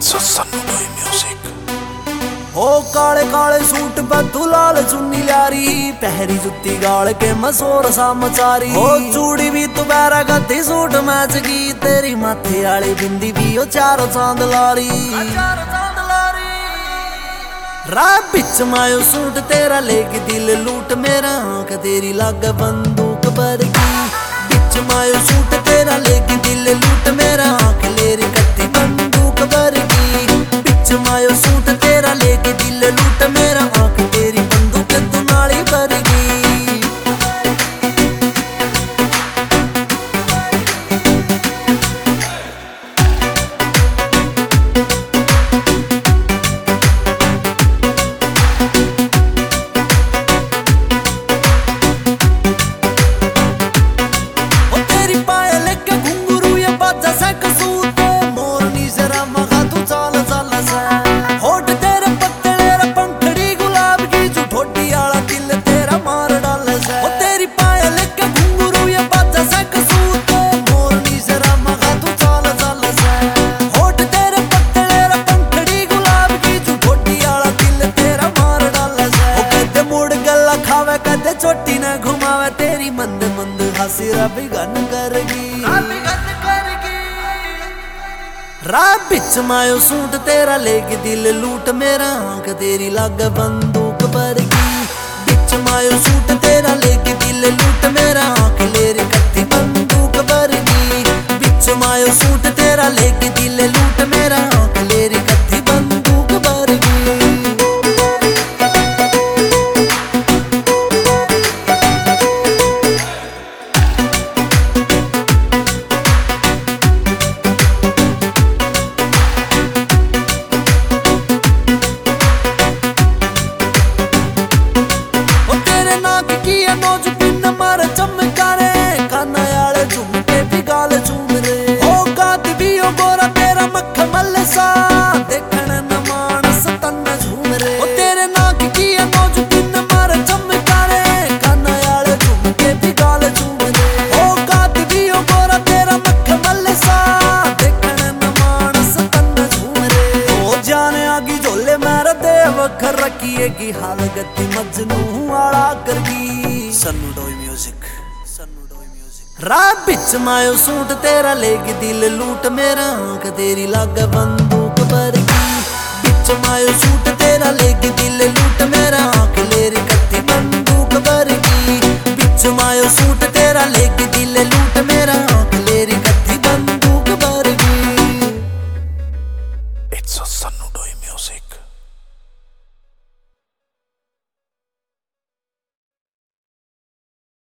ओ काले काले सूट पर दुलाल चुन्नी लारी, पहरी जुत्ती गाल के मसोर सा मचारी। ओ चूड़ी भी तुबैरा गद्दी सूट मैच की, तेरी माथे आली बिंदी भी ओ चारों चांद लारी। राह बिच मायो सूट तेरा लेके दिल लूट, मेरा आंख तेरी लाग बंदूक बरगी। बिच मायो सूट तेरा लेके दिल लूट, मेरा आंख लेरी कत्ती बंदूक बरगी। बिच मायो सूट तेरा लेके दिल लूट, मेरा आंख तेरी बंदूक दुनाली बरगी। चोटी न घुमावे तेरी मंद मंद हंसी रब गन करगी। राह बिच मायो सूट तेरा लेके दिल लूट, मेरा आंख तेरी लाग बंदूक बरगी। बिच मायो सूट तेरा लेके दिल लूट, मेरा आंख लेरी कत्ती बंदूक बरगी। बिच मायो सूट तेरा लेके दिल लूट, मेरा आंख लेरी कत्ती बंदूक बरगी। रखिए की हाल गति मजनू आला करगी। Sannu Doi music, Sannu Doi music. राह बिच मायो सूट तेरा लेके दिल लूट, मेरा आंख तेरी लाग बंदूक बरगी। बिच मायो सूट तेरा लेके दिल लूट, मेरा आंख लेरी कत्ती बंदूक बरगी। बिच मायो सूट तेरा लेके दिल लूट, मेरा आंख लेरी कत्ती बंदूक बरगी। इट्स सन्नू।